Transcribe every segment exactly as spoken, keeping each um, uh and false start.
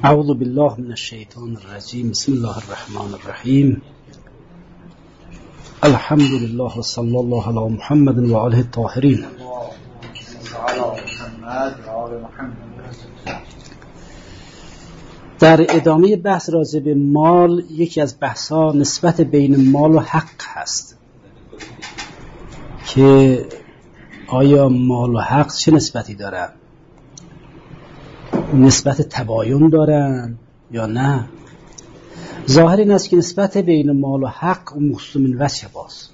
اعوذ بالله من الشیطان الرجیم. بسم الله الرحمن الرحیم. الحمد لله و صلی الله علی محمد و آله الطاهرین. در ادامه بحث راجع به مال، یکی از بحث‌ها نسبت بین مال و حق هست که آیا مال و حق چه نسبتی دارن؟ نسبت تباین دارن یا نه؟ ظاهر این است که نسبت بین مال و حق مخصوص من وجه باز،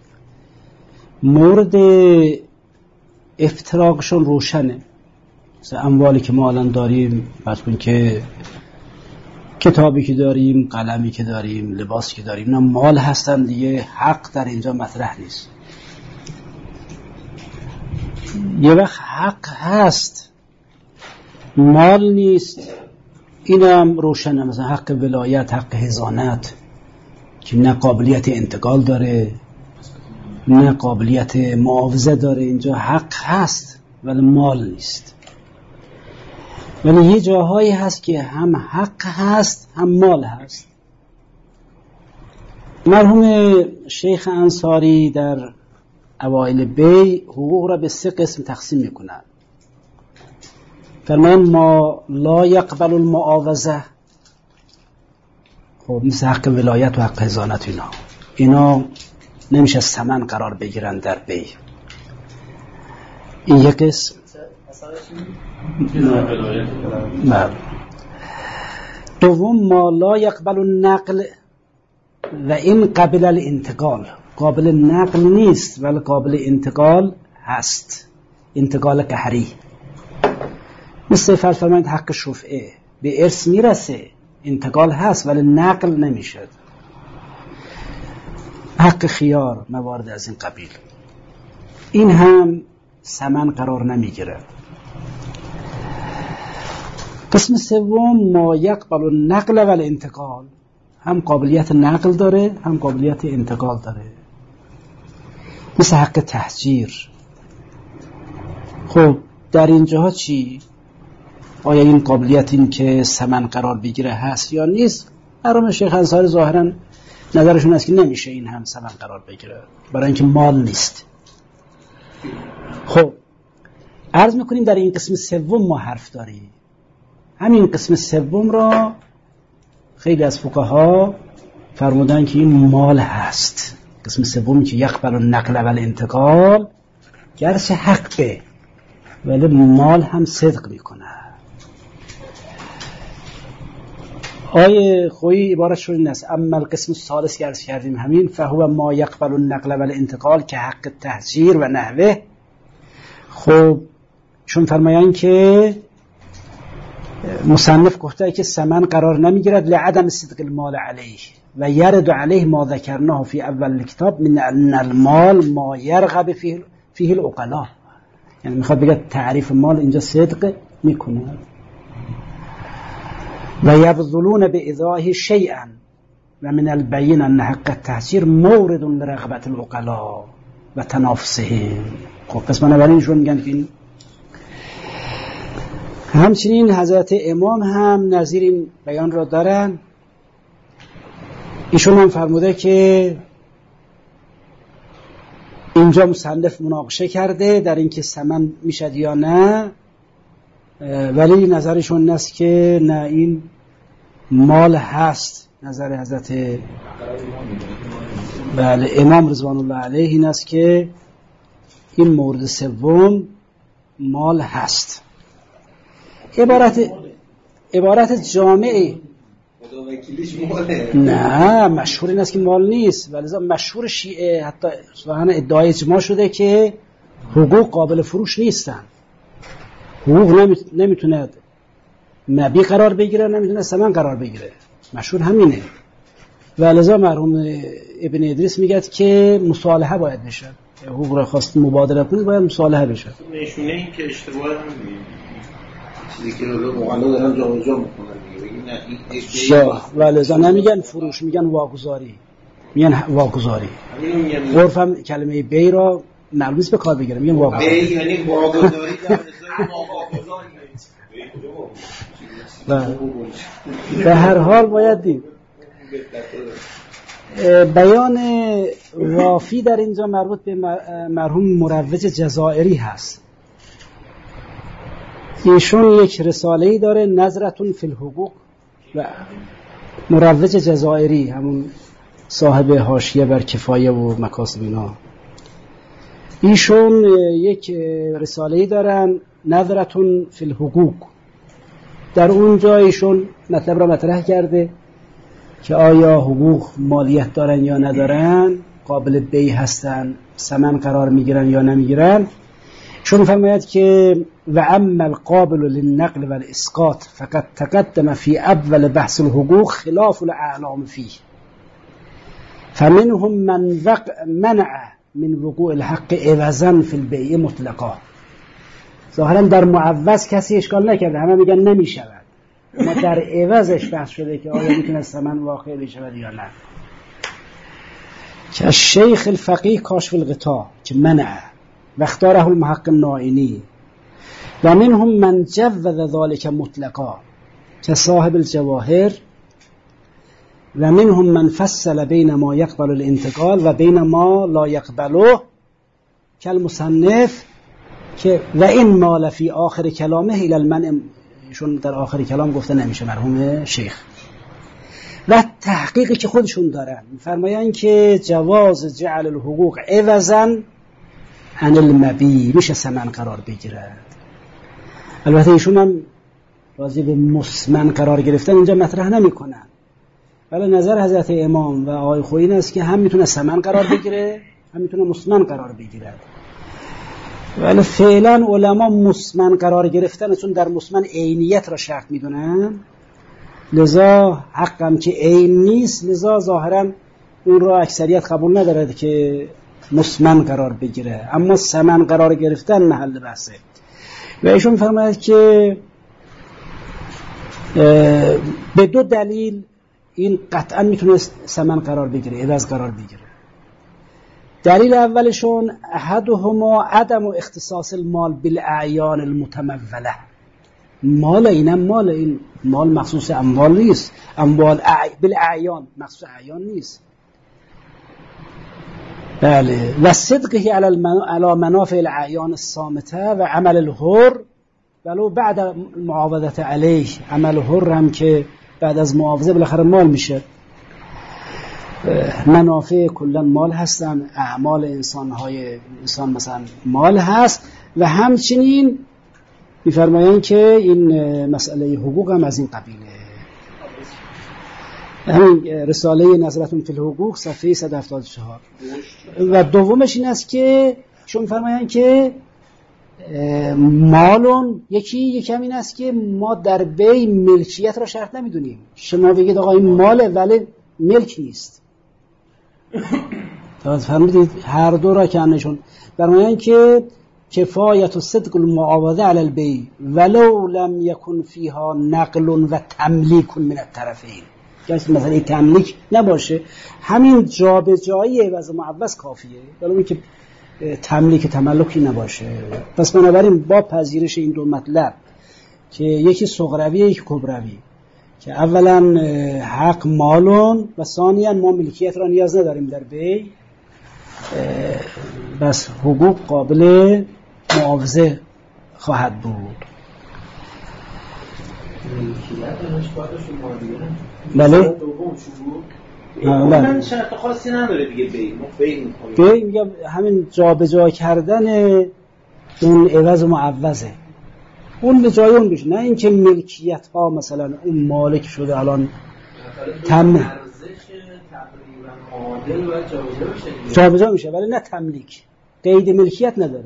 مورد افتراقشون روشنه. مثل اموالی که ما الان داریم، فرض کن که کتابی که داریم، قلمی که داریم، لباسی که داریم، اینا مال هستن دیگه، حق در اینجا مطرح نیست. یه وقت حق هست مال نیست، اینم روشنه. مثلا حق ولایت، حق حضانت که نه قابلیت انتقال داره نه قابلیت معاوضه داره، اینجا حق هست ولی مال نیست. ولی یه جاهایی هست که هم حق هست هم مال هست. مرحوم شیخ انصاری در اوایل بی حقوق را به سه قسم تقسیم میکنن. فرمان ما لا یقبل المعاوضه، خب مثل حق ولایت و حق حضانت، اینا اینا نمیشه ثمن قرار بگیرن در بی. این یک قسم. دوم ما لا یقبل النقل و این قابل الانتقال، قابل نقل نیست ولی قابل انتقال هست، انتقال قهری. مثل فرمایند حق شفعه به ارث میرسه، انتقال هست ولی نقل نمیشه. حق خیار، موارد از این قبیل، این هم ثمن قرار نمیگیره. قسم سوم ما یقبل النقل و الانتقال، هم قابلیت نقل داره هم قابلیت انتقال داره. مثل حق تهجیر. خب در اینجاها چی؟ آیا این قابلیت این که ثمن قرار بگیره هست یا نیست؟ مرحوم شیخ انصاری ظاهرا نظرشون است که نمیشه این هم ثمن قرار بگیره، برای اینکه مال نیست. خب عرض میکنیم در این قسم سوم ما حرف داریم. همین قسم سوم را خیلی از فقها فرمودن که این مال هست. قسم سومی که یقبل النقل و الانتقال، گرچه حقه ولی مال هم صدق میکنه. آیه خویی عبارت شد این است: اما القسم الثالث که عرض کردیم همین فهو ما یقبل النقل و الانتقال که حق تهجیر و نحوه. خب چون فرمایند که مصنف گفته که ثمن قرار نمیگیرد لعدم صدق المال علیه و یرد علیه ما ذکرناه فی اول کتاب من ان المال ما یرغب فیه فیه العقلاء، یعنی میخواد بگه تعریف مال اینجا صدق میکنه. و یبذلون بإضاحه شیئا و من البین ان حق التهجیر مورد لرغبت العقلاء و تنافسهم. خب پس بنابراینشون میگن که این همچنین حضرت امام هم نظیر این بیان را دارن. ایشون هم فرموده که اینجا مصنف مناقشه کرده در اینکه ثمن میشد یا نه، ولی نظرشون است که نه، این مال هست. نظر حضرت بله امام رضوان الله علیه این است که این مورد سوم مال هست. عبارت عبارت جامعه نه، مشهور این است که مال نیست، ولی مشهور شیعه حتی سبحانه ادعای اجماع شده که حقوق قابل فروش نیستن. حقوق نمیتونه مبیع قرار بگیره، نمیتونه ثمن قرار بگیره، مشهور همینه. و لذا مرحوم ابن ادریس میگه که مصالحه باید بشه، حقوق را خواست مبادله کنید باید مصالحه بشه. نشونه این که اشتباه هم چیزی که رو مقاله دارن جابجا میکنن دیگه، و لذا نمیگن فروش، میگن واگذاری، میگن واگذاری. عرفم کلمه بی را معلومه به کار بگیرم، میگن واگذاری. بی یعنی واگذاری در ازای واگذاری. به هر حال باید دید بیان رافی در اینجا مربوط به مرحوم مروج جزائری هست. ایشون یک رساله‌ای داره نظرتون فی الحقوق، و مروج جزائری همون صاحب حاشیه بر کفایه و مکاسب اینا، ایشون یک رساله‌ای دارن نظرتون فی الحقوق. در اونجا ایشون مطلب را مطرح کرده که آیا حقوق مالیت دارن یا ندارن، قابل بیع هستن، ثمن قرار میگیرن یا نمیگیرن. چون فرماید که و اما القابل للنقل والاسقاط فقط تقدم فی اول بحث الحقوق خلاف الاعلام فيه فمنهم من وقع منع من وقوع الحق عوضا فی البیع مطلقا. ظاهرا در معوض کسی اشکال نکرده، همه میگن نمیشود، اما در عوضش بحث شده که آیا میتونه ثمن واقع بشود یا نه. که الشیخ الفقیه کاشف الغطا که منع و اختاره المحقق النائینی و منهم من جوز ذلك مطلقا که صاحب الجواهر و منهم من فصل بین ما یقبل الانتقال و بین ما لا یقبله که المصنف که و این مال فی آخر کلامه الى المنع، شون در آخر کلام گفته نمیشه مرحوم شیخ. و تحقیقی که خودشون دارن فرماین که جواز جعل الحقوق عوضا عن المبیع، میشه ثمن قرار بگیرد. البته ایشون هم راضی به مسمن قرار گرفتن اینجا مطرح نمی کنن، ولی نظر حضرت امام و آقای خویی این است که هم میتونه ثمن قرار بگیره هم میتونه مسمن قرار بگیرد. ولی فعلا علما مسمن قرار گرفتن چون در مسمن عینیت را شرط میدونن، لذا حقم که عین نیست، لذا ظاهرا اون را اکثریت قبول ندارد که مسمن قرار بگیره، اما ثمن قرار گرفتن محل بحثه. و ایشون فرماید که به دو دلیل این قطعا میتونه ثمن قرار بگیره، عوض قرار بگیره. دلیل اولشون احدهما عدم اختصاص المال بالاعیان المتموله. مال اینم مال، این مال مخصوص اموال نیست، اموال اع... بالاعیان مخصوص اعیان نیست. بله. و صدقه علی المن... علی منافع الاعیان الصامته و عمل الحر ولو بعد معاوضت علیه، عمل حر هم که بعد از معاوضه بالاخره مال میشه. منافع کلا مال هستن، اعمال انسان های انسان مثلا مال هست. و همچنین میفرمایند که این مسئله حقوق هم از این قبیله. همین رساله نظرتون فی الحقوق صفحه صد و هفتاد و چهار. و دومش این است که شما میفرمایند که مالون یکی یکم این است که ما در بی ملکیت را شرط نمیدونیم. شما بگید آقا این ماله ولی ملک نیست. فهمیدید؟ هر دو را کنشون فرمایند که کفایت و صدق المعاوضه علی البیع ولو لم یکن فیها نقل و تملیک من الطرفین. یعنی مثلا این تملیک نباشه، همین جابجایی عوض و معوض کافیه، ولی اینکه تملیک تملکی نباشه. پس بنابراین با پذیرش این دو مطلب که یکی صغرویه یکی کبروی، که اولا حق مالون و ثانیا ما ملکیت را نیاز نداریم در بیع، بس حقوق قابل معاوضه خواهد بود. بله من شرط خاصی نداره دیگه بیع بیع می‌کنه. بیع میگم همین جابجا کردن اون عوض و معوضه، اون به جای اون بشه، نه اینکه ملکیت ها مثلا اون مالک شده الان تم ارزش تقریبا معادل و جابجا میشه جابجا میشه ولی نه تملیک، قید ملکیت نداره،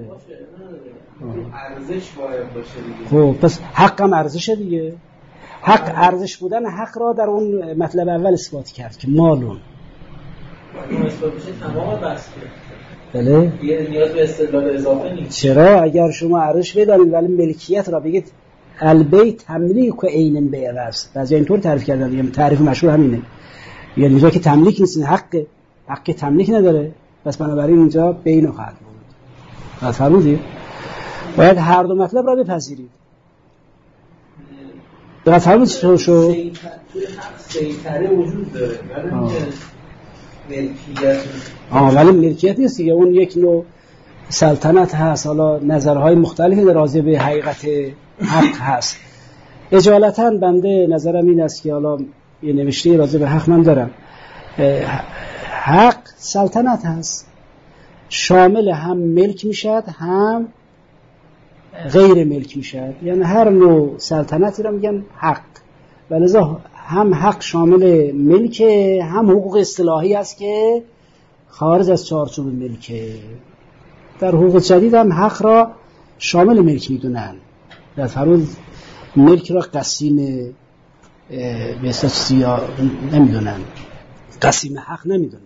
ارزش باید باشه دیگه. خب پس حق هم ارزشه دیگه. حق ارزش بودن حق را در اون مطلب اول اثبات کرد که مالون اون اثبات بشه تمام بس کرد. بله دیگه نیاز به استدلال اضافه نیست. چرا؟ اگر شما ارزش بدانید ولی ملکیت را بگید البیت تملیک و عین به عوض، بعضی اینطور تعریف کردن، یعنی تعریف مشهور همینه، یعنی اینجا که تملیک نیست، حق حق تملیک نداره، پس بنابراین اینجا بین خواهد بود. فرمودید باید هر دو مطلب را بپذیرید. دقیقا فرمود چطور شد؟ توی حق سیطره وجود داره ولی ملکیت آه ولی ملکیت نیست دیگه، اون یک نوع سلطنت هست. حالا نظرهای مختلفی در راجع به حقیقت حق هست. اجالتا بنده نظرم این است که حالا یه نوشته راجع به حق من دارم، حق سلطنت هست، شامل هم ملک میشد هم غیر ملک میشد، یعنی هر نوع سلطنتی رو میگن حق. ولذا هم حق شامل ملک هم حقوق اصطلاحی است که خارج از چارچوب ملکه. در حقوق جدید هم حق را شامل ملک میدونن، در فرض ملک را قسیم به اصطلاح سیا نمیدونن، قسیم حق نمیدونن.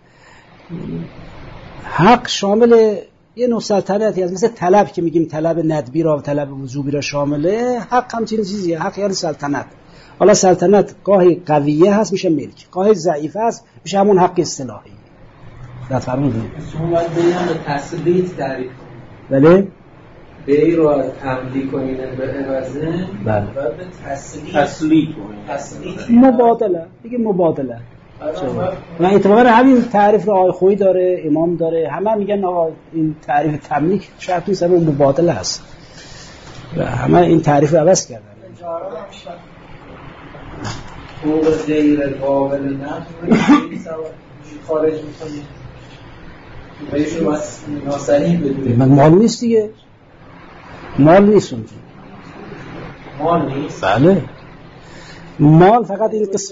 حق شامل یه نوع سلطنتی هست، مثل طلب که میگیم طلب ندبی را و طلب وجوبی را شامله، حق هم چنین چیزیه. حق یعنی سلطنت. حالا سلطنت گاهی قویه هست میشه ملک، گاهی ضعیفه هست میشه همون حق اصطلاحی. در فرمودید شما باید بیان به تسلیط تعریف کنید، بله بی رو از تملیک کنید به عوضه، بله باید به تسلیط تسلیط کنید، تسلیط مبادله دیگه، مبادله. و اعتبار همین تعریف رو آقای خویی داره، امام داره، همه میگن آقا این تعریف تملیک شرط نیست، اون مبادله است و همه این تعریف رو عوض کردن. حقوق غیر قابل نقض خارج می‌کنید بهشون واسه ناسریح بدونید من مال نیست دیگه، مال نیست اونجا، مال نیست. بله مال فقط این قسم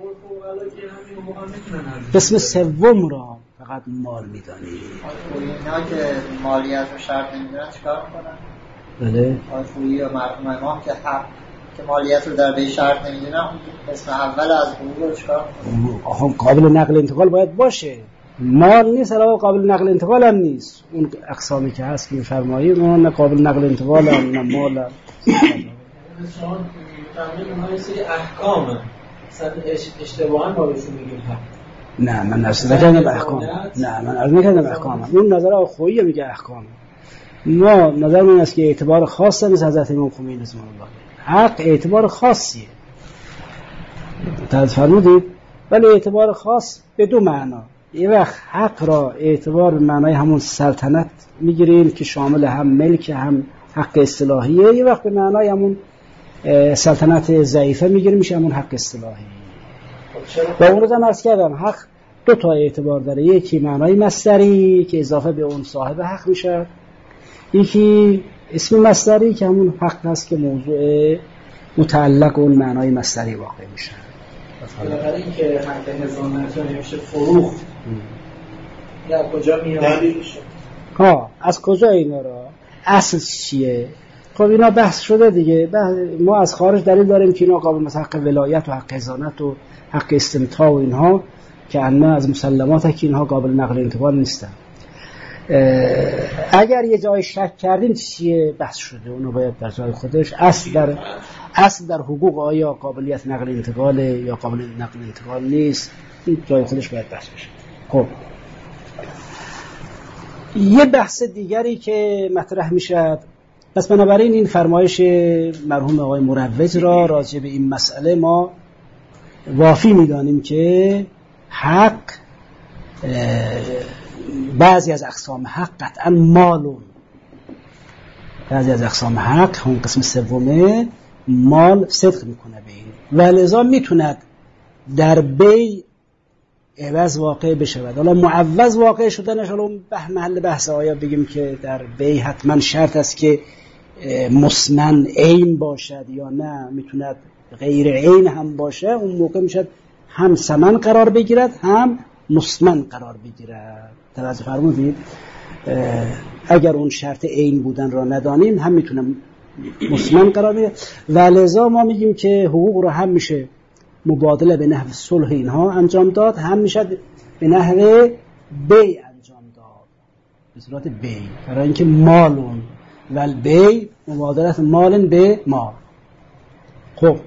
قسم سوم را فقط مال میدانی. اینا که مالیت رو شرط نمیدونن چیکار میکنن؟ بله آفویی و مرحوم امام که حق که مالیت رو در به شرط نمیدونن، قسم اول از حقوق رو چیکار میکنن؟ آخه قابل نقل انتقال باید باشه، مال نیست علاوه قابل نقل انتقال هم نیست. اون اقسامی که هست که فرمایید اون نه قابل نقل انتقال هم نه مال هم. شما فهمید اونها یه سری احکامه، مثلا اشتباهاً ما بهشون میگیم حق. نه من نرسید نکردم احکام، نه من عرض نکردم احکام، اون نظر آقای خویی میگه احکام. ما نظر من است که اعتبار خاص نیست حضرت امام خمینی رضی الله حق اعتبار خاصیه تعریف فرمودید، ولی اعتبار خاص به دو معنا. یه وقت حق را اعتبار به معنای همون سلطنت میگیریم که شامل هم ملک هم حق اصطلاحیه، یه وقت به معنای همون سلطنت ضعیفه میگیریم میشه همون حق اصطلاحی. و اون رو هم عرض کردم حق دو تا اعتبار داره، یکی معنای مصدری که اضافه به اون صاحب حق میشه، یکی اسم مصدری که همون حق هست که موضوع متعلق اون معنای مصدری واقع میشه. بنابراین این که حق هزانت نمیشه فروخت یا کجا میاد؟ دلیلش ها از کجا اینا را اصل چیه؟ خب اینا بحث شده دیگه، ما از خارج دلیل داریم که اینا قابل مثلا حق ولایت و حق هزانت و حق استمتاع و اینها که انما از مسلمات که اینها قابل نقل انتقال نیستن. اگر یه جای شک کردیم چیه بحث شده، اونو باید در جای خودش. اصل در اصل در حقوق آیا قابلیت نقل انتقال یا قابل نقل انتقال نیست، این جای خودش باید بحث بشه. خب یه بحث دیگری که مطرح میشد، پس بنابراین این فرمایش مرحوم آقای مروج را راجع به این مسئله ما وافی میدانیم که حق بعضی از اقسام حق قطعا مالون، بعضی از اقسام حق اون قسم سومه مال صدق میکنه به این و لذا میتوند در بی عوض واقع بشود. حالا معوض واقع شدنش حالا به محل بحث آیا بگیم که در بی حتما شرط است که مسمن عین باشد یا نه میتوند غیر عین هم باشه، اون موقع میشد هم ثمن قرار بگیرد هم مسمن قرار بگیرد. توجه فرمودید؟ اگر اون شرط عین بودن را ندانیم هم میتونه مسمن قرار بگیرد و لذا ما میگیم که حقوق رو هم میشه مبادله به نحو صلح اینها انجام داد، هم میشه به نحو بی انجام داد به صورت بی، برای اینکه مالون و بی مبادلت مال به مال. خب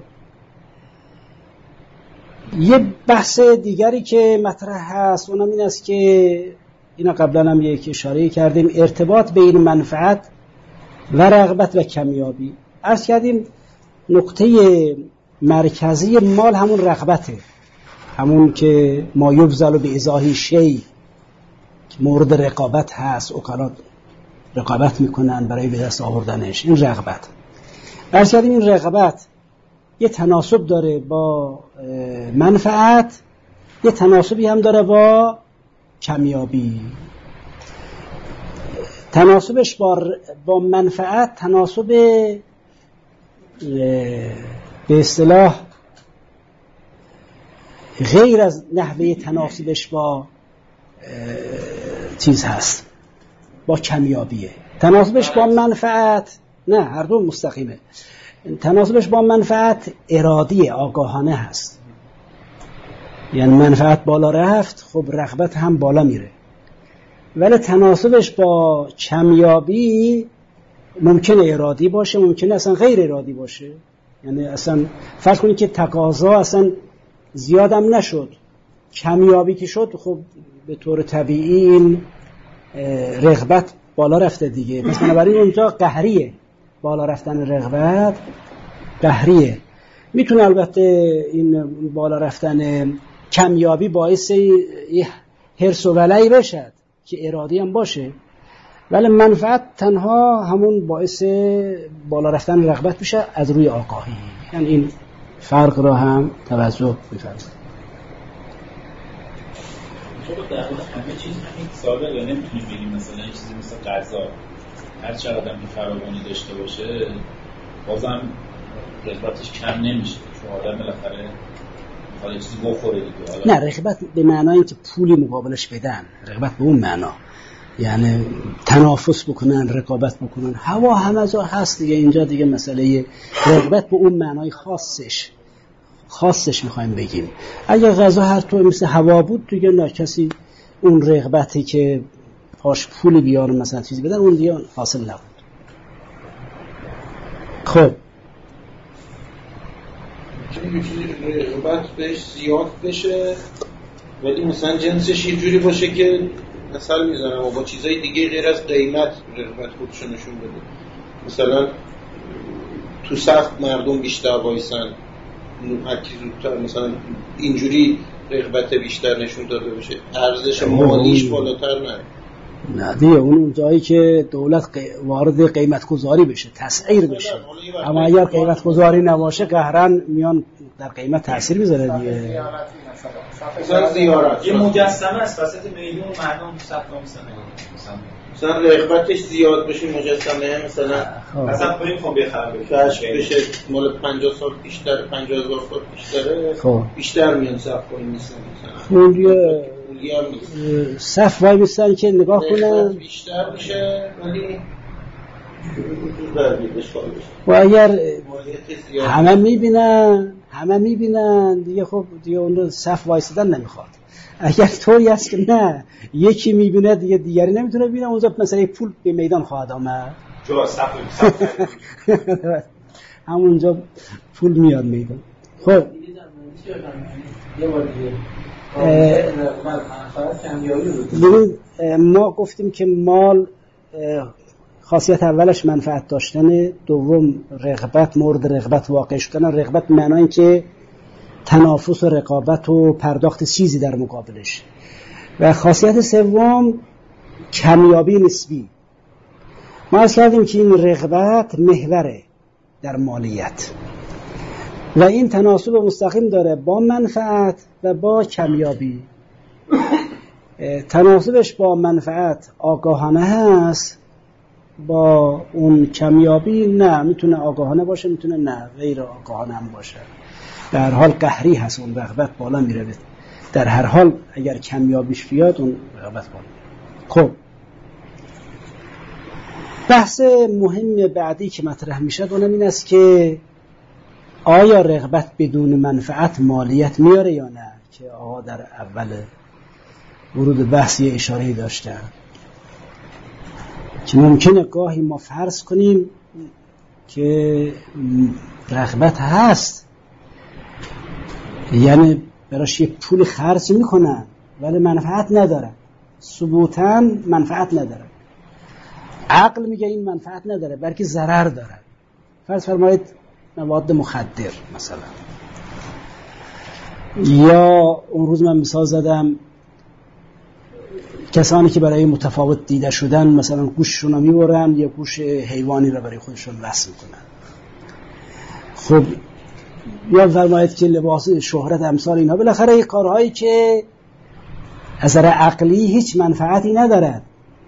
یه بحث دیگری که مطرح هست اونم این است که اینا قبلا هم یک اشاره کردیم، ارتباط بین منفعت و رغبت و کمیابی. عرض کردیم نقطه مرکزی مال همون رغبته، همون که ما یبذل به ازاحی شی که مورد رقابت هست، اوکالات رقابت میکنن برای به دست آوردنش، این رغبت. عرض کردیم این رغبت یه تناسب داره با منفعت، یه تناسبی هم داره با کمیابی. تناسبش با با منفعت تناسب به اصطلاح غیر از نحوه تناسبش با چیز هست، با کمیابیه. تناسبش با منفعت نه، هر دو مستقیمه. تناسبش با منفعت ارادی آگاهانه هست، یعنی منفعت بالا رفت خب رغبت هم بالا میره. ولی تناسبش با کمیابی ممکنه ارادی باشه، ممکنه اصلا غیر ارادی باشه. یعنی اصلا فرض کنید که تقاضا اصلا زیادم نشد، کمیابی که شد خب به طور طبیعی این رغبت بالا رفته دیگه. مثلا بنابراین اونجا قهریه، بالا رفتن رغبت قهریه. میتونه البته این بالا رفتن کمیابی باعث حرص و ولعی بشد که ارادی هم باشه، ولی منفعت تنها همون باعث بالا رفتن رغبت بشه از روی آگاهی. یعنی این فرق را هم توجه بفرمایید. چون در واقع همه چیز همین ساده یا نمیتونیم بگیم مثلا این چیزی مثل غذا هر چقدر هم فراوانی داشته باشه بازم رغبتش کم نمیشه، چون آدم بالاخره میخواد چیزی بخوره دیگه. نه، رغبت به معنای اینکه پولی مقابلش بدن، رغبت به اون معنا، یعنی تنافس بکنن، رقابت بکنن. هوا همه جا هست دیگه، اینجا دیگه مسئله رغبت به اون معنای خاصش خاصش میخوایم بگیم. اگه غذا هر طور مثل هوا بود دیگه نه، کسی اون رغبتی که پاش پول بیارن مثلا چیزی بدن اون دیگه حاصل نبود. خب چون رغبت بهش زیاد بشه ولی مثلا جنسش یه جوری باشه که مثلا میزنم و با چیزای دیگه غیر از قیمت رغبت خودشو نشون بده. مثلا تو صف مردم بیشتر وایسن، هرکی زودتر مثلا اینجوری رغبت بیشتر نشون داده بشه، ارزش مالیش بالاتر نه. نه دیگه اون جایی که دولت قی... وارد قیمت گذاری بشه، تسعیر بشه. اما اگر قیمت گذاری نباشه قهرن میان در قیمت تاثیر میذاره دیگه. مثلا زیارت یه مجسمه است وسط میدون مردم صف وایسن، مثلا رغبتش زیاد بشه مجسمه، مثلا مثلا پول میخوام بخرم کشف بشه مال پنجاه سال بیشتر، پنجاه هزار سال بیشتره، خب بیشتر میان صف وای میسن. مثلا پولیه صف وای میسن که نگاه کنن بیشتر میشه ولی و اگر همه میبینن همه میبینن دیگه خب دیگه اون رو صف وایسیدن نمیخواد. اگر طوری هست که نه یکی میبینه دیگه دیگری نمیتونه ببینه، اونجا مثلا پول به میدان خواهد آمد، جو صف همونجا پول میاد میدان. خب یه بار دیگه ببین ما گفتیم که مال خاصیت اولش منفعت داشتن، دوم رغبت، مورد رغبت واقع شدن. رغبت معنی این که تنافس و رقابت و پرداخت چیزی در مقابلش. و خاصیت سوم کمیابی نسبی. ما از کردیم که این رغبت محوره در مالیت و این تناسب مستقیم داره با منفعت و با کمیابی. تناسبش با منفعت آگاهانه هست، با اون کمیابی نه، میتونه آگاهانه باشه میتونه نه غیر آگاهانه هم باشه. در حال قهری هست، اون رغبت بالا میره. در هر حال اگر کمیابیش بیاد اون رغبت بالا میره. خب بحث مهم بعدی که مطرح میشه اونم این است که آیا رغبت بدون منفعت مالیت میاره یا نه، که آقا در اول ورود بحثی اشاره داشتن که ممکنه گاهی ما فرض کنیم که رغبت هست، یعنی براش یه پول خرج میکنن ولی منفعت نداره، ثبوتاً منفعت نداره. عقل میگه این منفعت نداره بلکه ضرر داره. فرض فرمایید مواد مخدر مثلا. یا اون روز من مثال زدم کسانی که برای متفاوت دیده شدن مثلا گوششون رو میبرن یا گوش حیوانی رو برای خودشون وصل میکنن. خب یا فرمایید که لباس شهرت امثال اینها بالاخره یک کارهایی که از نظر عقلی هیچ منفعتی ندارد.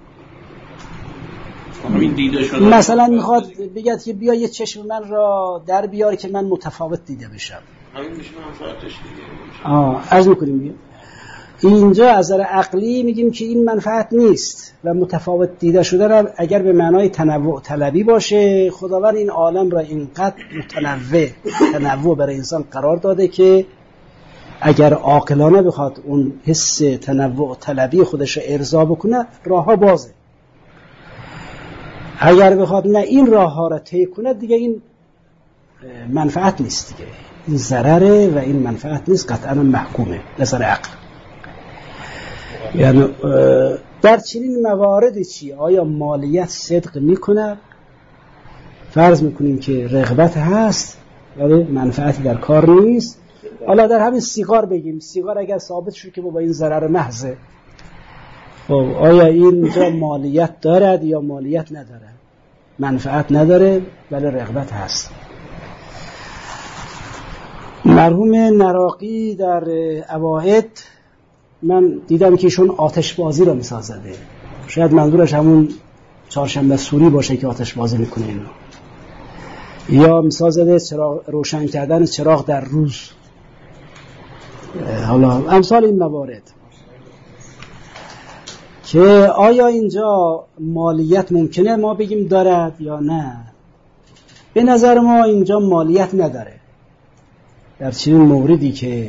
مثلا میخواد بگید که بیا یه چشم من را در بیار که من متفاوت دیده بشم. همین میشه منفعتش دیگه. آه عرض میکنیم بیا. اینجا از نظر عقلی میگیم که این منفعت نیست و متفاوت دیده شده را اگر به معنای تنوع طلبی باشه، خداوند این عالم را اینقدر متنوع تنوع برای انسان قرار داده که اگر عاقلانه بخواد اون حس تنوع طلبی خودش را ارضا بکنه راهها بازه. اگر بخواد نه این راه ها را طی کنه دیگه این منفعت نیست دیگه، این ضرره و این منفعت نیست، قطعا محکومه نظر عقل. یعنی در چنین مواردی چی؟ آیا مالیت صدق میکنه؟ فرض میکنیم که رغبت هست ولی منفعتی در کار نیست. حالا در همین سیگار بگیم، سیگار اگر ثابت شد که با این ضرر محضه، خب آیا اینجا مالیت دارد یا مالیت نداره؟ منفعت نداره ولی رغبت هست. مرحوم نراقی در اواعد من دیدم که ایشون آتش بازی را مثال زده، شاید منظورش همون چهارشنبه سوری باشه که آتش بازی میکنه اینو. یا مثال زده چراغ روشن کردن چراغ در روز. حالا امثال این موارد که آیا اینجا مالیت ممکنه ما بگیم دارد یا نه؟ به نظر ما اینجا مالیت نداره در چنین موردی که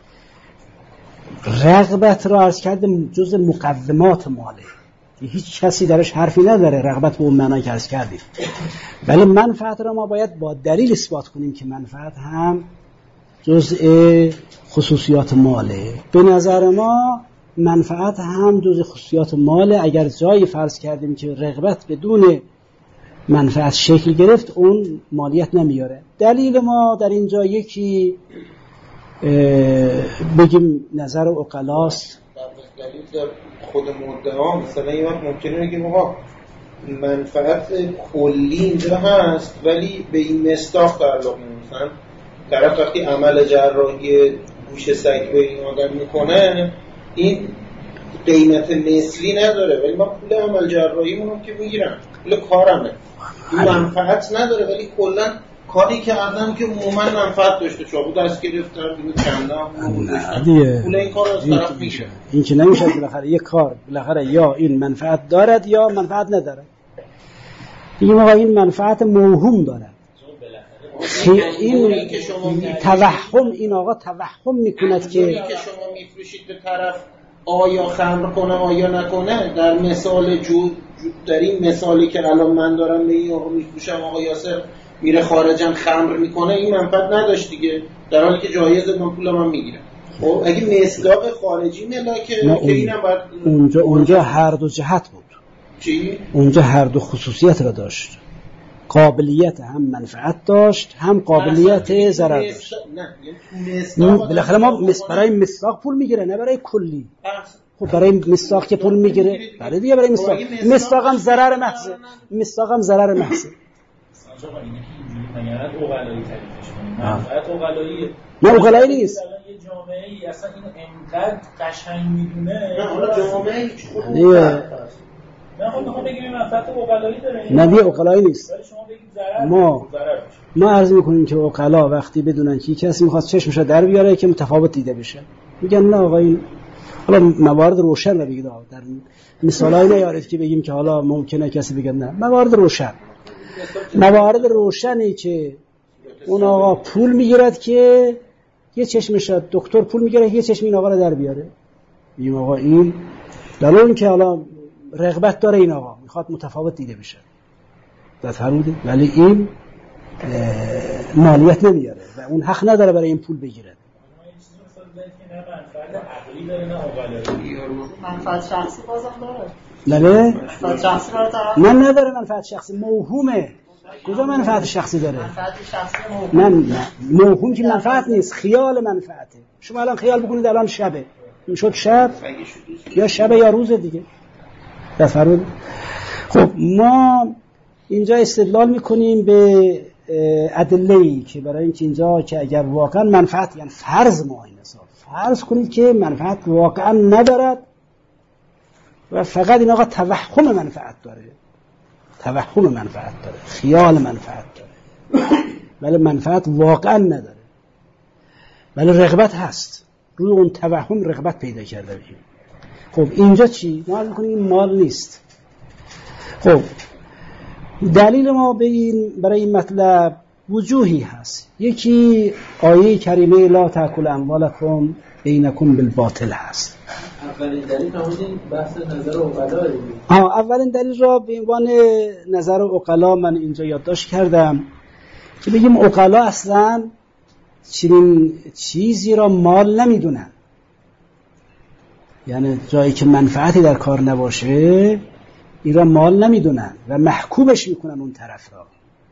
رغبت را عرض کردم جز مقدمات ماله که هیچ کسی درش حرفی نداره، رغبت به اون معنی که عرض کردیم، ولی منفعت را ما باید با دلیل اثبات کنیم که منفعت هم جزء خصوصیات ماله. به نظر ما منفعت هم جزء خصوصیات ماله. اگر جایی فرض کردیم که رغبت بدون منفعت شکل گرفت اون مالیت نمیاره. دلیل ما در اینجا یکی بگیم نظر عقلاست. دلیل در خود مدعا مثلا یه وقت ممکنه بگیم آقا منفعت کلی اینجا هست ولی به این مصداق تعلق نمی‌کنه. طرف وقتی عمل جراحی گوش سگ به این آدم میکنه این قیمت مثلی نداره ولی ما پول عمل جراحی مونم که میگیرم، پول کارمه، این منفعت نداره ولی کلا کاری که آدم که عموما منفعت داشته، چاقو دست گرفتن دیگه کندم پول این کار از طرف میشه. این که نمیشه بالاخره یک کار بالاخره یا این منفعت دارد یا منفعت نداره. دیگه ما این منفعت موهوم داره. این توهم این آقا توهم میکند که که شما میفروشید به طرف آیا خمر کنه آیا نکنه، در مثال جو در این مثالی که الان من دارم به این آقا میفروشم آقا یاسر میره خارجم خمر میکنه، این منفعت نداشت دیگه، در حالی که جایزه من پول من میگیرم. خب اگه مصداق خارجی ملاکه که اینم باید اونجا اونجا هر دو جهت بود. چی؟ اونجا هر دو خصوصیت را داشت، قابلیت هم منفعت داشت هم قابلیت ضرر داشت. نه بالاخره ما برای مصداق پول میگیره نه برای کلی. خب برای مصداق که پول میگیره برای دیگه برای مصداق مصداق هم ضرر محضه، مصداق هم ضرر محضه. نه اوغلایی نیست. یه جامعه‌ای اصلا اینو انقدر قشنگ میدونه نه حالا جامعه نه نه خب میخوام بگیم منفعت اوغلایی داره. نه دیگه اوغلایی نیست. ولی شما بگید ضرر ما ما عرض میکنیم که اوغلا وقتی بدونن که کسی میخواد چشمش رو در بیاره که متفاوت دیده بشه میگن نه آقا این حالا موارد روشن رو بگید، در مثالایی نیارید که بگیم که حالا ممکنه کسی بگه نه، موارد روشن موارد روشنی که اون آقا پول میگیرد که یه چشمش دکتر پول میگیره یه چشم این آقا رو در بیاره، این آقا این در اون که حالا رغبت داره این آقا میخواد متفاوت دیده بشه در فرموده، ولی این مالیت نمیاره و اون حق نداره برای این پول بگیره. منفعت شخصی بازم داره. نه منفعت شخصی رو نه نداره، منفعت شخصی موهومه. کجا منفعت شخصی داره؟ منفعت شخصی موهوم. نه نه موهوم که منفعت نیست، خیال منفعته. شما الان خیال بکنید الان شبه، این شد شب یا شب یا روز دیگه بفرمایید. خب ما اینجا استدلال میکنیم به ادله‌ای که برای اینکه اینجا که اگر واقعا منفعت، یعنی فرض معاینه حساب فرض کنید که منفعت واقعا ندارد و فقط این آقا توهم منفعت داره، توهم منفعت داره، خیال منفعت داره، ولی منفعت واقعا نداره، ولی رغبت هست، روی اون توهم رغبت پیدا کرده بیم. خب اینجا چی؟ ما می‌کنیم این مال نیست. خب دلیل ما به این برای این مطلب وجوهی هست. یکی آیه کریمه لا تأکل اموالکم بینکم بالباطل هست. اولین دلیل همون بحث نظر عقلا. ها اولین دلیل را به عنوان نظر عقلا من اینجا یادداشت کردم که بگیم عقلا اصلا چنین چیزی را مال نمیدونن، یعنی جایی که منفعتی در کار نباشه این را مال نمیدونن و محکومش میکنن، اون طرف را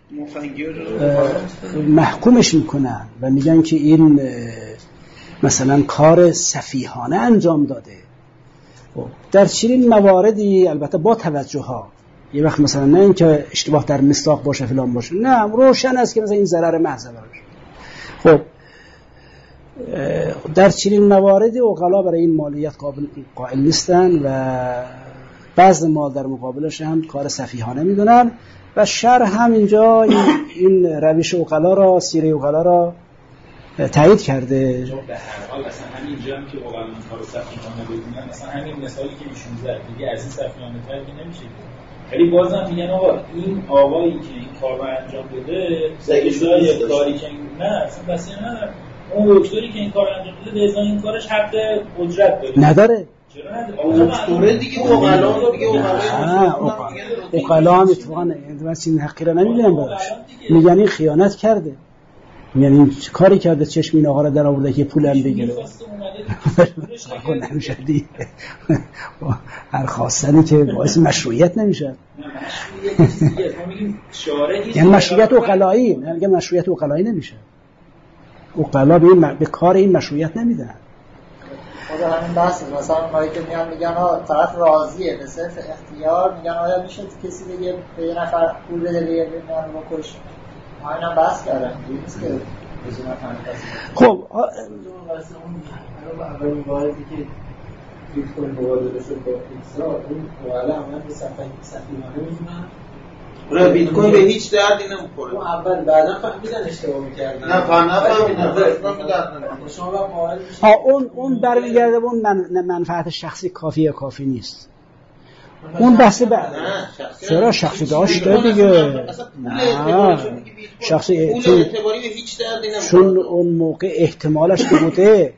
محکومش میکنن و میگن که این مثلا کار سفیهانه انجام داده. در چنین مواردی البته با توجه ها، یه وقت مثلا نه اینکه اشتباه در مصداق باشه فلان باشه، نه روشن است که مثلا این ضرر محض باشه. خب در چنین مواردی عقلا برای این مالیت قابل قائل نیستن و بعض مال در مقابلش هم کار سفیهانه میدونن و شرع هم اینجا این, این روش عقلا را، سیره عقلا را تایید کرده. به هر حال اصلا همینجا هم که عقلا کار سفیهانه بدونن، اصلا همین مثالی که ایشون زد دیگه از این سفیهانه تر که نمیشه، ولی بازم میگن آقا این آقایی که این کار رو انجام بده ازای کاری که نه اصلا بسیار نداره، اون دکتری که این کار انجام بده به ازای این کارش حق اجرت داره نداره. چرا نداره؟ دکتر دیگه عقلا دیگه عقلا عقلا هم اتفاقا من این حقی را نمیدونم براش، میگن این خیانت کرده، یعنی این کاری کرده چشم این آقا را در آورده که پولم بگیره. آقا نمیشه دیگه، هر خواستنی که باعث مشروعیت نمیشه. یعنی مشروعیت عقلایی، میگه مشروعیت عقلایی نمیشه. عقلا به این به کار این مشروعیت نمیدن. خود همین بحث مثلا اونایی که میان میگن ها طرف راضیه به صرف اختیار، میگن آیا میشه کسی دیگه به یه نفر پول بده به یه نفر بکشه؟ ما اینا بحث کردن نیست که بزنه فهمید. خب اولین واردی که بیت کوین مبادله شد با پیتزا، اون والا عملاً به صفحه سفیهانه می‌دونن. آره بیت کوین به هیچ دردی نمی‌خوره. اون اول بعدا فهمیدن اشتباه می‌کردن. نه فهمیدن، فهمیدن. شما با ها اون اون برمیگرده به اون من منفعت شخصی کافیه کافی نیست. اون بحث بعد. چرا شخصی داشته دیگه؟ نه شخصی اعتباری به هیچ دردی نمی‌خوره. چون اون موقع احتمالش که بوده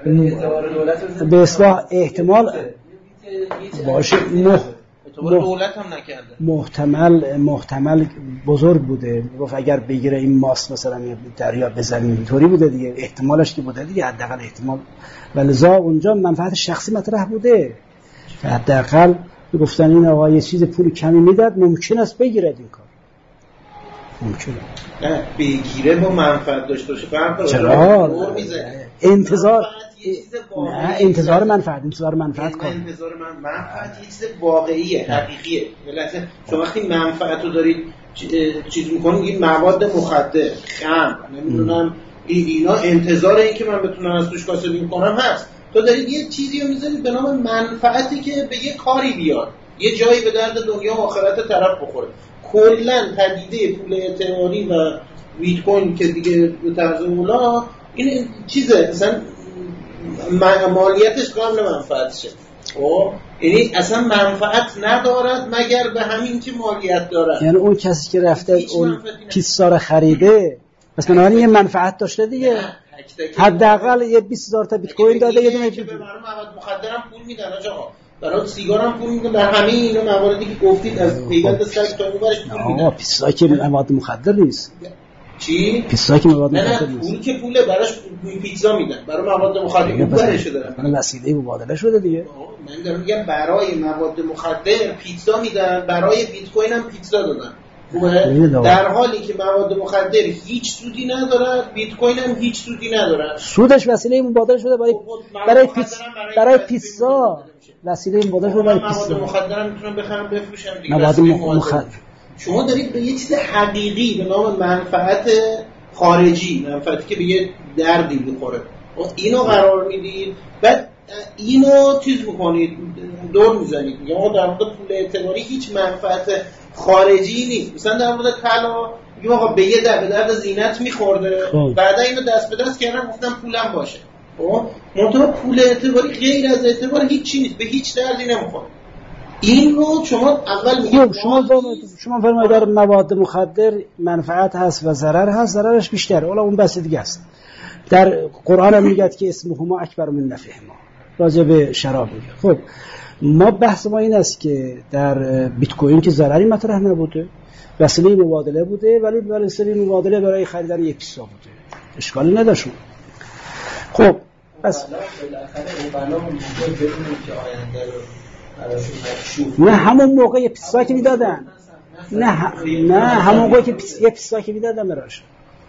به اصلاح احتمال باشه مح... دولت هم نکرده، محتمل محتمل بزرگ بوده. گفت اگر بگیره این ماست مثلا دریا بزنیم اینطوری بوده دیگه، احتمالش که بوده دیگه، حداقل احتمال. ولذا اونجا منفعت شخصی مطرح بوده، حداقل گفتن این آقا یه چیز پول کمی میداد ممکن است بگیرد این کار، ممکنه نه بگیره با منفعت داشته باشه فرق داره. چرا انتظار نه انتظار منفعت انتظار منفعت کار انتظار من منفعت یه چیز واقعیه حقیقیه. مثلا شما وقتی منفعت رو دارید چیز میکنید، این مواد مخدر کم نمیدونم اینا انتظار این که من بتونم از توش کاسبی کنم هست، تو دارید یه چیزی رو میذارید به نام منفعتی که به یه کاری بیاد، یه جایی به درد دنیا و آخرت طرف بخوره. کلا پدیده پول اعتباری و بیت کوین که دیگه به طرز اولا این چیزه مثلا مالیتش قابل منفعتشه، خب یعنی اصلا منفعت ندارد مگر به همین که مالیت دارد. یعنی اون کسی که رفته اون پیتزا رو خریده پس بنابراین یه منفعت داشته دیگه، حداقل یه بیست هزار تا بیت کوین داده، یه دونه که به برای مواد مخدرم پول میدن آقا، برای سیگارم پول میدن، در همه اینا مواردی که گفتید از پیوند سگ تا اونورش پول میدن. آقا پیتزا که مواد مخدر نیست. چی؟ پیتزا که مواد مخدر نیست. پول که پوله براش پیتزا میدن، برای مواد مخدر اونورش دارن. من وسیله مبادله شده دیگه. من دارم میگم برای مواد مخدر پیتزا میدن، برای بیت کوین هم پیتزا دادن. در حالی که مواد مخدر هیچ سودی ندارد، بیت کوین هم هیچ سودی ندارد. سودش وسیله مبادله شده برای برای پیتزا، برای پیتزا وسیله مبادله شده برای پیتزا. مواد مخدر هم میتونن بخرن بفروشن دیگه. مواد مخدر شما دارید به یه چیز حقیقی به نام منفعت خارجی، منفعتی که به یه دردی بخوره، اینو قرار میدید، بعد اینو چیز میکنید، دور میزنید. میگم آقا در مورد پول اعتباری هیچ منفعت خارجی نیست. مثلا در مورد طلا میگم آقا به یه در به درد زینت میخورده، بعدا اینو دست به دست کردن گفتن پولم باشه. خب منتها پول اعتباری غیر از اعتبار هیچ چیزی نیست، به هیچ دردی نمیخوره. این رو شما اول میگید شما شما فرمایید در مواد مخدر منفعت هست و ضرر هست، ضررش بیشتره، حالا اون بحث دیگه است. در قرآن هم میگه که اسمهما اکبر من نفعهما، راجع به شراب میگه. خب ما بحث ما این است که در بیت کوین که ضرری مطرح نبوده، وسیله مبادله بوده، ولی وسیله مبادله برای خریدن یک پیسا بوده، اشکالی نداشت. خب پس نه همون موقع یه پیسا که میدادن، نه ه... نه همون موقع که پیس... یه پیسا که میدادن براش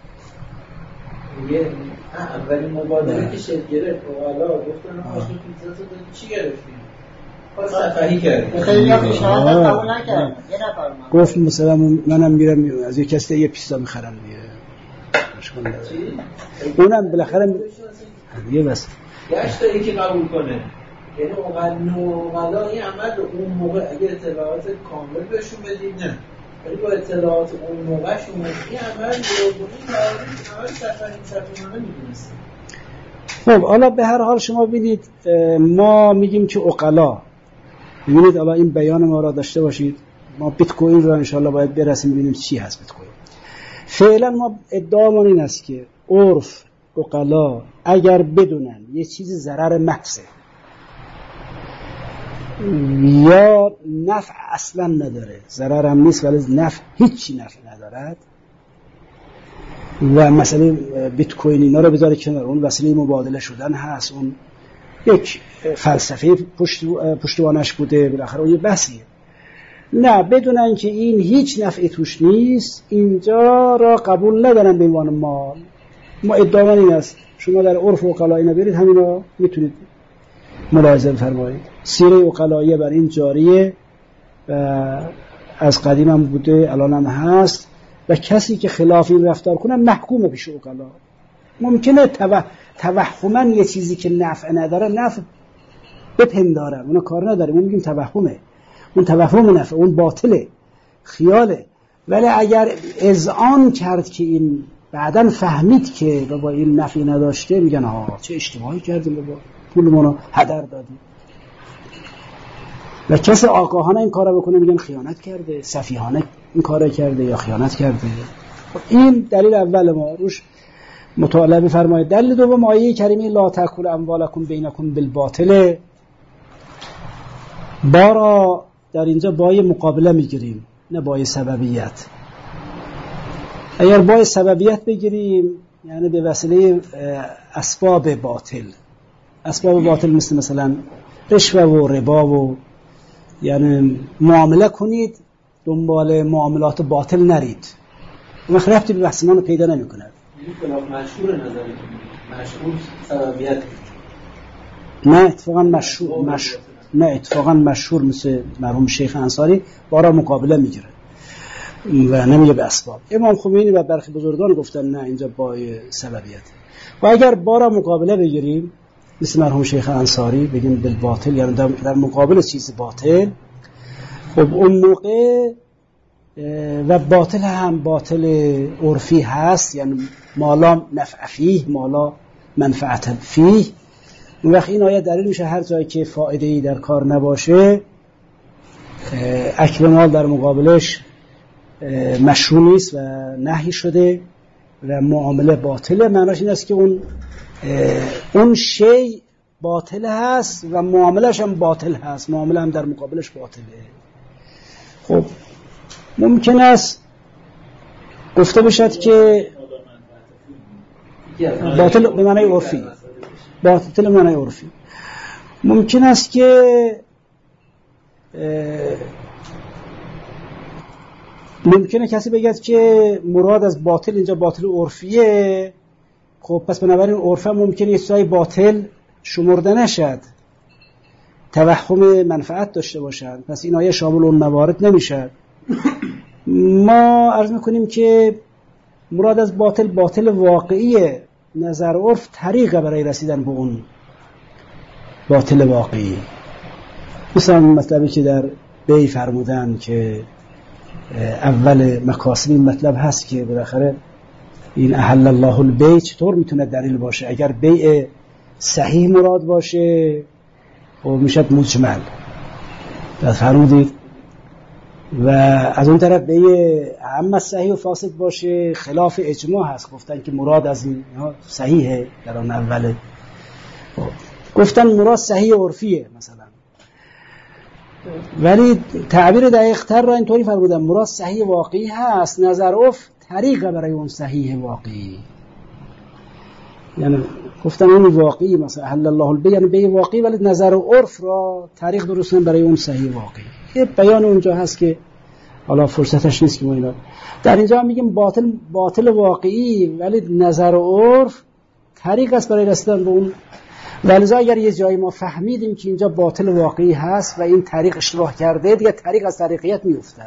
یه اولین مبادله که شکل گرفت اولا گفتن آقا پیتزا تو چی گرفتی؟ خواست صفحی کردی خیلی ها پیشنهاد قبول نکردن. یه نفر من گفت مثلا منم میرم از یک کسی یه پیتزا میخرم دیگه، مشکل نداره. اونم بالاخره دیگه بس گشت تا یکی قبول کنه. یعنی اوقلا این عمل اون موقع اگه اطلاعات کامل بهشون بدید نه، ولی با اطلاعات اون موقع شما این عمل رو بودید عمل سفرین سفرینانه میدونستید. خب حالا به هر حال شما ببینید ما میگیم که عقلا، ببینید حالا این بیان ما را داشته باشید، ما بیت کوین رو انشالله باید برسیم ببینیم چی هست بیت کوین. فعلا ما ادعامون این است که عرف عقلا اگر بدونن یه چیزی ضرر محضه یا نفع اصلا نداره، ضرر هم نیست ولی نفع هیچی نفع ندارد و مثلا بیت کوین اینا رو بذاره کنار، اون وسیله مبادله شدن هست، اون یک فلسفه پشت پشتوانش بوده، بالاخره اون یه بحثیه. نه بدونن که این هیچ نفعی توش نیست، اینجا را قبول ندارن به عنوان مال. ما ادعامون این است، شما در عرف عقلایی نبرید همینا میتونید ملاحظه بفرمایید. سیره عقلایی بر این جاریه و از قدیم هم بوده، الان هم هست و کسی که خلاف این رفتار کنه محکومه پیش عقلا. ممکنه توه... توهماً یه چیزی که نفع نداره نفع بپندارن، اونا کار نداره، ما میگیم توهمه، اون توهم نفع، اون باطله، خیاله. ولی اگر اذعان کرد که این بعداً فهمید که با این نفعی نداشته، میگن ها چه اشتباهی کردیم، بابا پولمونو هدر دادیم. و کسی آگاهانه این کارو بکنه میگن خیانت کرده، سفیهانه این کارو کرده یا خیانت کرده. این دلیل اول ما روش مطالعه بفرمایید. دلیل دوم آیه کریمه لا تأکلوا اموالکم بینکم بالباطل، بارا در اینجا بای مقابله میگیریم نه بای سببیت. اگر بای سببیت بگیریم یعنی به وسیله اسباب باطل، اسباب باطل مثل مثلا رشوه و ربا و یعنی معامله کنید، دنبال معاملات باطل نرید، اون وقت رفتی به بحثمان رو پیدا نمی کند. این خلاف مشهور نظری مشهور سببیت نه اتفاقا مشهور مش... نه اتفاقا مشهور مثل مرحوم شیخ انصاری بارا مقابله میگیره و نمیگه به اسباب. امام خمینی و برخی بزرگان گفتن نه اینجا بای سببیت. و اگر بارا مقابله بگیریم مثل مرحوم شیخ انصاری بگیم بالباطل یعنی در مقابل چیز باطل، خب اون موقع و باطل هم باطل عرفی هست، یعنی مالا نفع فیه مالا منفعت فیه. اون وقت این آیه دلیل میشه هر جایی که فایده‌ای در کار نباشه اکل مال در مقابلش مشروع نیست و نهی شده و معامله باطله. معناش این است که اون اون شی باطل هست و معاملش هم باطل هست، معامله هم در مقابلش باطله. خب ممکن است گفته بشد که باطل به معنی عرفی، باطل به معنی عرفی ممکن است که ممکنه کسی بگه که مراد از باطل اینجا باطل عرفیه، خب پس بنابراین عرف هم ممکنه یه چیزای باطل شمرده نشد، توهم منفعت داشته باشد، پس این آیه شامل اون موارد نمیشه. ما عرض میکنیم که مراد از باطل باطل واقعیه، نظر عرف طریقه برای رسیدن به اون باطل واقعی. مثلا مطلبی که در بی فرمودن که اول مکاسب این مطلب هست که بالاخره این احل الله البیع چطور میتونه دلیل باشه؟ اگر بیع صحیح مراد باشه و میشد مجمل در فرمودید، و از اون طرف بیع اما صحیح و فاسد باشه خلاف اجماع هست، گفتن که مراد از این صحیحه در آن اوله، گفتن مراد صحیح عرفیه مثلا، ولی تعبیر دقیق تر را اینطوری فرمودن مراد صحیح واقعی هست، نظر عرف طریقه برای اون صحیح واقعی. یعنی گفتن اون واقعی مثلا حل الله البیع یعنی بیع واقعی، ولی نظر عرف را طریق درستن برای اون صحیح واقعی. یه بیان اونجا هست که حالا فرصتش نیست که ما اینا در اینجا هم میگیم باطل باطل واقعی، ولی نظر عرف طریق است برای رسیدن به اون. ولذا اگر یه جایی ما فهمیدیم که اینجا باطل واقعی هست و این طریق اشتباه کرده، دیگه طریق از طریقیت میافتد.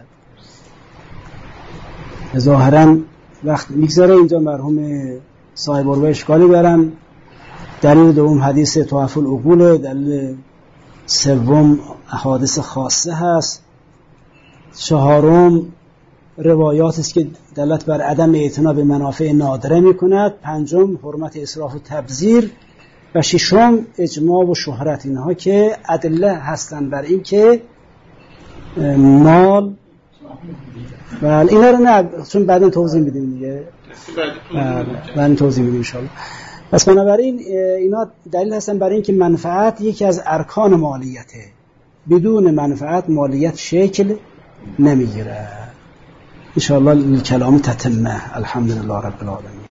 ظاهرا وقت میگذره اینجا مرحوم صاحب اروه اشکالی دارن. دلیل دوم حدیث توافل العقول، دلیل سوم احادیث خاصه هست، چهارم روایات است که دلالت بر عدم اعتنا به منافع نادره میکند، پنجم حرمت اسراف و تبذیر، و ششم اجماع و شهرت. اینها که ادله هستن بر این که مال و اینا رو نه چون بعدا توضیح میدیم دیگه، بعدا توضیح میدیم ان شاء الله. پس بنابراین اینا دلیل هستن برای این که منفعت یکی از ارکان مالیته، بدون منفعت مالیت شکل نمیگیره. ان شاء الله الكلام تتمه. الحمد لله رب العالمین.